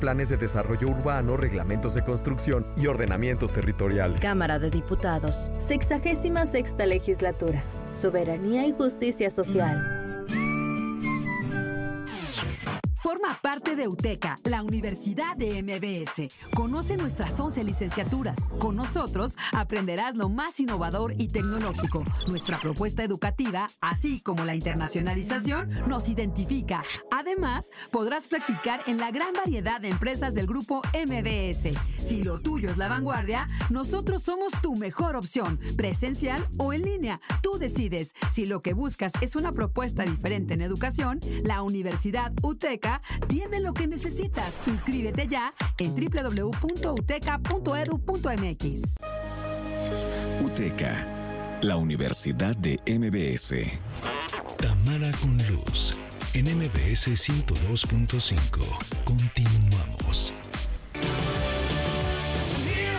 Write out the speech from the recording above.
planes de desarrollo urbano, reglamentos de construcción y ordenamientos territoriales. Cámara de Diputados, 66ª Legislatura. Soberanía y justicia social. Forma parte de UTECA, la Universidad de MBS. Conoce nuestras 11 licenciaturas. Con nosotros aprenderás lo más innovador y tecnológico. Nuestra propuesta educativa, así como la internacionalización, nos identifica. Además, podrás practicar en la gran variedad de empresas del grupo MBS. Si lo tuyo es la vanguardia, nosotros somos tu mejor opción, presencial o en línea. Tú decides. Si lo que buscas es una propuesta diferente en educación, la Universidad UTECA tiene lo que necesitas. Inscríbete ya en www.uteca.edu.mx. UTECA, la Universidad de MBS. Tamara con Luz, en MBS 102.5. Continuamos.